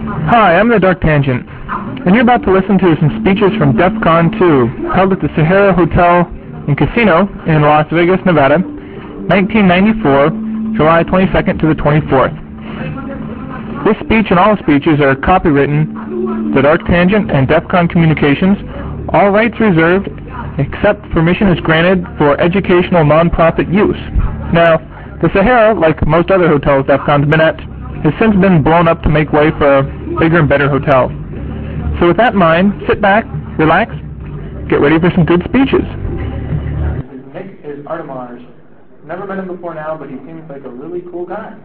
Hi, I'm the Dark Tangent, and you're about to listen to some speeches from DEF CON 2, held at the Sahara Hotel and Casino in Las Vegas, Nevada, 1994, July 22nd to the 24th. This speech and all speeches are copywritten, the Dark Tangent and DEF CON Communications, all rights reserved, except permission is granted for educational non-profit use. Now, the Sahara, like most other hotels DEF CON's been at, has since been blown up to make way for a bigger and better hotel. So with that in mind, sit back, relax, get ready for some good speeches. Nick is Artemars. Never met him before now, but he seems like a really cool guy.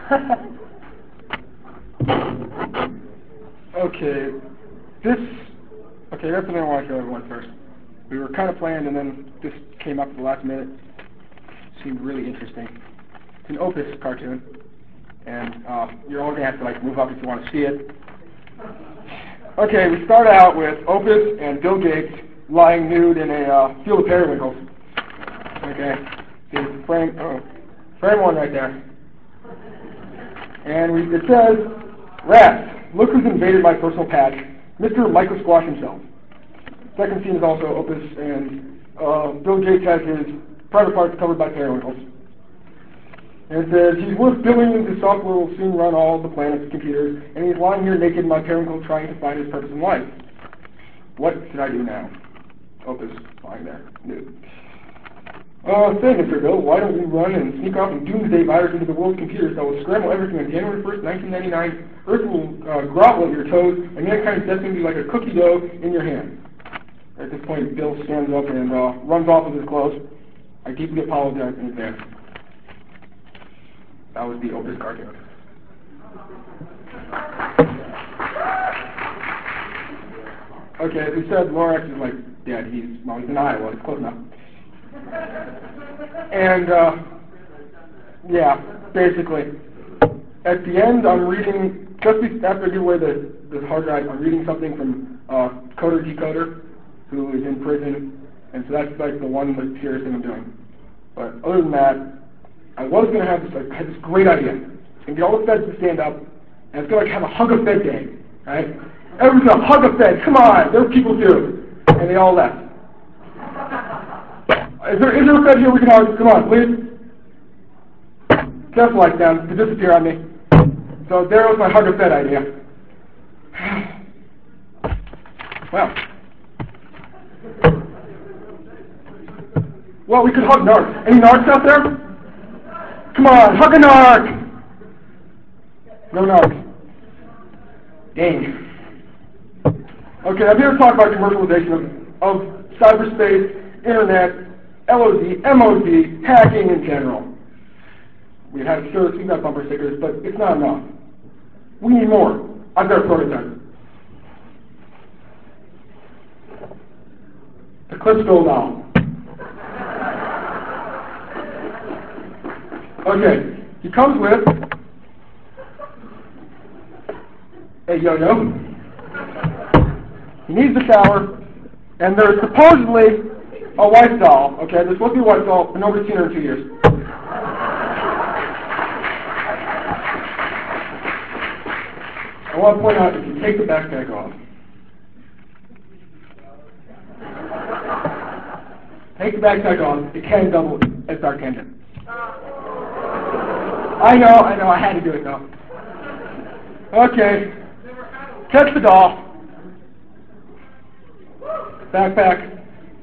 Okay, that's what I want to tell everyone first. We were kind of planned, and then this came up at the last minute. Seemed really interesting. It's an Opus cartoon, and you're all going to have to move up if you want to see it. Okay, we start out with Opus and Bill Gates lying nude in a field of periwinkles. Okay, see, frame one right there. And it says, "Rats, look who's invaded my personal patch, Mr. Michael Squash himself." Second scene is also Opus, and Bill Gates has his private parts covered by periwinkles. And it says, "He's worth billions, his software will soon run all the planet's computers, and he's lying here naked in my periwinkle trying to find his purpose in life. What should I do now?" Opus lying there, nude. "Say, Mr. Bill, why don't we run and sneak off and doomsday virus into the world's computers that will scramble everything on January 1st, 1999, Earth will grovel at your toes, and mankind's destiny will be like a cookie dough in your hand." At this point, Bill stands up and runs off with his clothes. I deeply apologize in advance. That was the Opus cartoon. Okay, as we said, Lorax is dead. He's in Iowa. It's close enough. And, basically, at the end, I'm reading, just after I give away the hard drive, I'm reading something from Coder Decoder, who is in prison, and so that's the one serious thing I'm doing. But other than that, I was going to have I had this great idea. It's going to get all the feds to stand up, and it's going to have a hug a Fed day, right? Everyone's going to hug a Fed. Come on, there are people too. And they all left. Is there a Fed here we can hug? Come on, please. Just like them to disappear on me. So there was my hug a Fed idea. Well, we could hug narcs. Any narcs out there? Come on, hug a narc! No narcs. Dang. Okay, I'm here to talk about commercialization of cyberspace, internet, LOD, MOD, hacking in general. We've got bumper stickers, but it's not enough. We need more. I've got a prototype. The Klitschko doll. Okay, he comes with a yo-yo. He needs a shower, and there's supposedly a wife doll. Okay, there's supposed to be a wife doll, but nobody's seen her in 2 years. I want to point out, if you take the backpack off, it can double as Dark Tangent. I know, I had to do it though. Okay, catch the doll. Backpack.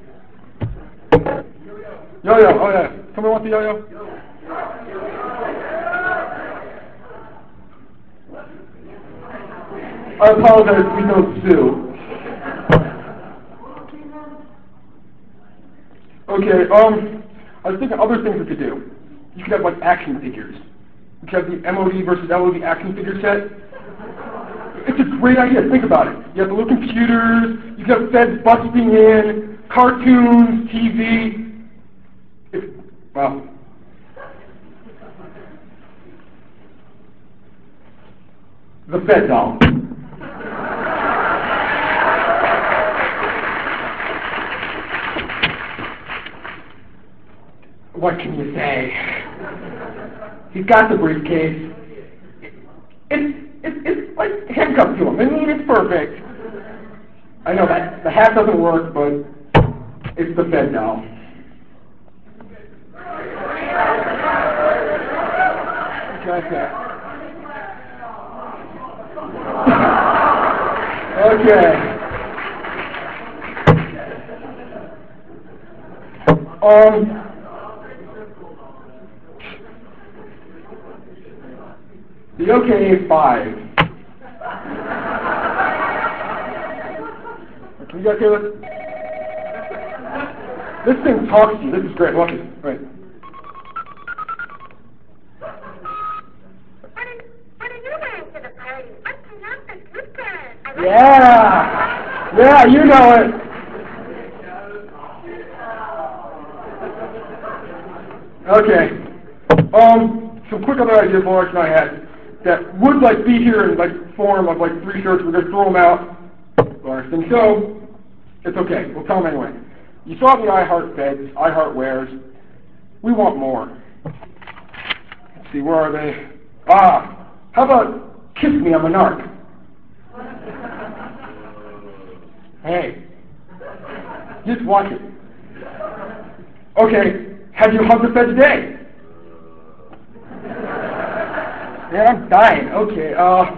Yo-yo, oh yeah. Someone want the yo-yo? I apologize, we don't sue. Okay, I was thinking other things we could do. You could have action figures. You could have the MOD versus LOD action figure set. It's a great idea, think about it. You have the little computers, you could have feds busting in, cartoons, TV. The Fed doll. What can you say? He's got the briefcase. It's like handcuffed to him. I mean, it's perfect. I know that the hat doesn't work, but it's the Fed doll. Okay. The OKA-5. Can you guys hear this? This thing talks to you. This is great. Watch it. Right. Yeah. Yeah, you know it. Okay. Some quick other ideas Lawrence and I had that would like be here in like form of like 3 shirts. We're gonna throw them out. Lawrence didn't show. It's okay. We'll tell them anyway. You saw the I Heart Feds, I Heart Wares. We want more. Let's see, where are they? How about Kiss Me, I'm a Narc? Hey, just watch it. Okay, have you hugged the Fed today? Man, I'm dying. Okay,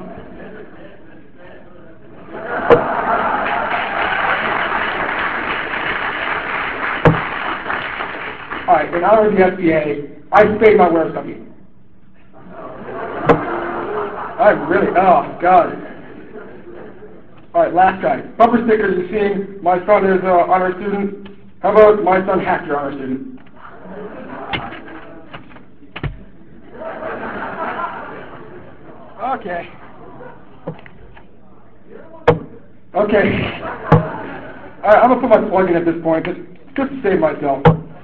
Alright, in honor of the SBA, I spayed my Wares puppy. I really, oh, God. Alright, last guy. Bumper stickers you've seen. My son is an honor student. How about my son hacked your honor student? Okay. Okay. Alright, I'm going to put my plug in at this point, just to save myself.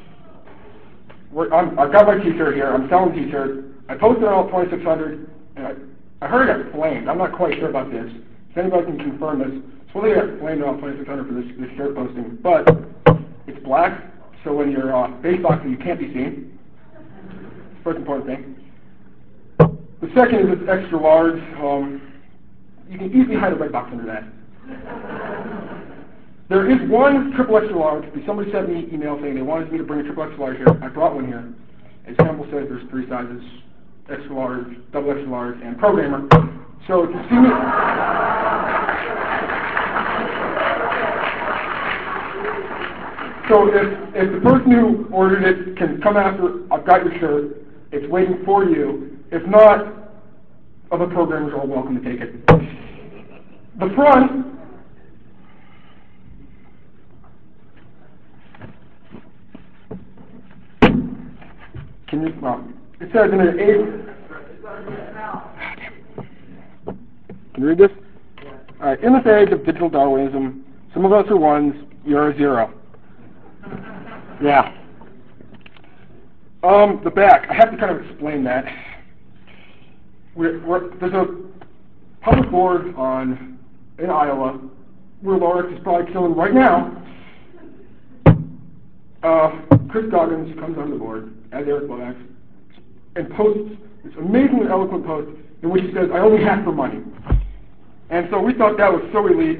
I've got my t-shirt here. I'm selling t-shirts. I posted it on 2600, and I heard it got flamed. I'm not quite sure about this. If anybody can confirm this, so they got flamed on 2600 for this shirt posting. But it's black, so when you're face boxing, you can't be seen. First important thing. The second is it's extra large. You can easily hide a red box under that. There is one triple extra large. Somebody sent me an email saying they wanted me to bring a triple extra large here. I brought one here. As Campbell said, there's 3 sizes: extra large, double extra large, and programmer. So if you see me, so if the person who ordered it can come after, I've got your shirt. It's waiting for you. If not, other programmers are welcome to take it. The front. It says in an 8. Can you read this? All right. In this age of digital Darwinism, some of us are ones, you're a 0. Yeah. The back. I have to kind of explain that. There's a public board in Iowa where Lawrence is probably killing right now. Chris Goggins comes on the board as Eric Lomax and posts this amazingly eloquent post in which he says, I only hack for money. And so we thought that was so elite.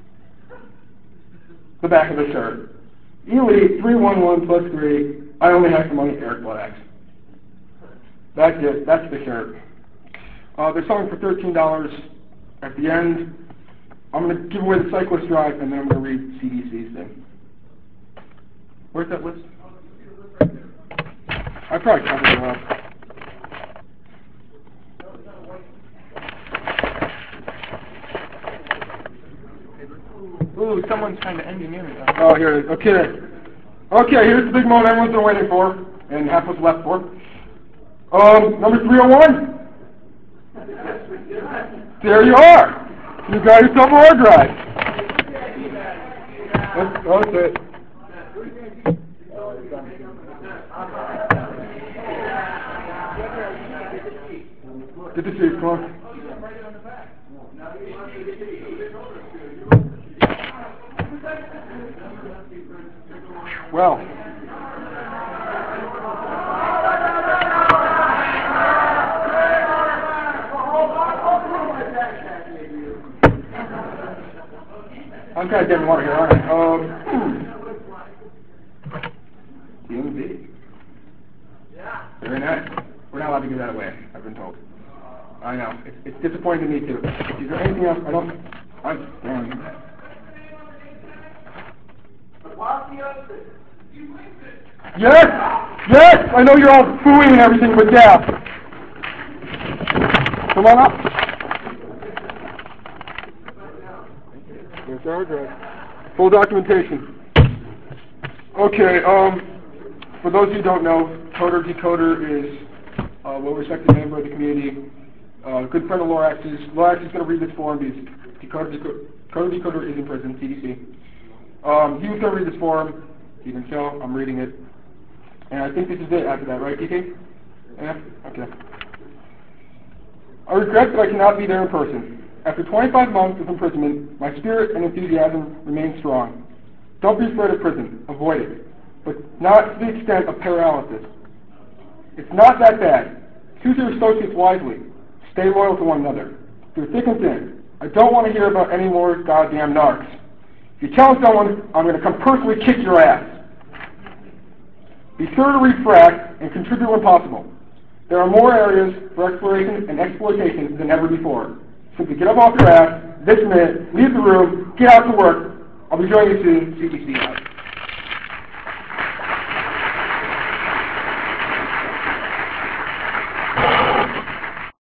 The back of the shirt. Elite 311 plus 3, I only hack for money, Eric Lomax. That's it. That's the shirt. They're selling for $13 at the end. I'm going to give away the cyclist drive, and then I'm going to read CDC's thing. Where's that list? I probably covered it up. Ooh, someone's trying to engineer me. Oh, here it is. Okay. Okay, here's the big moment everyone's been waiting for, and half what's left for. Number 301. There you are. You got yourself a hard drive. That's it. Good to see you. Come on. Well. I'm kind of dead in water here, aren't I? DMV. Very nice. We're not allowed to give that away, I've been told. I know. It's disappointing to me, too. Is there anything else? Yes! Yes! I know you're all booing and everything, but yeah. Come on up. There's our address. Full documentation. Okay, for those who don't know, Coder Decoder is a well-respected member of the community, good friend of Lorax's. Lorax is going to read this form because Coder Decoder is in prison, CDC. He was going to read this form, even so, I'm reading it. And I think this is it after that, right, TK? Yeah? Okay. I regret that I cannot be there in person. After 25 months of imprisonment, my spirit and enthusiasm remain strong. Don't be afraid of prison. Avoid it. But not to the extent of paralysis. It's not that bad. Choose your associates wisely. Stay loyal to one another. Through thick and thin. I don't want to hear about any more goddamn narcs. If you challenge someone, I'm going to come personally kick your ass. Be sure to read FRAC and contribute when possible. There are more areas for exploration and exploitation than ever before. Simply get up off your ass, this minute, leave the room, get out to work. I'll be joining you soon. CTC out.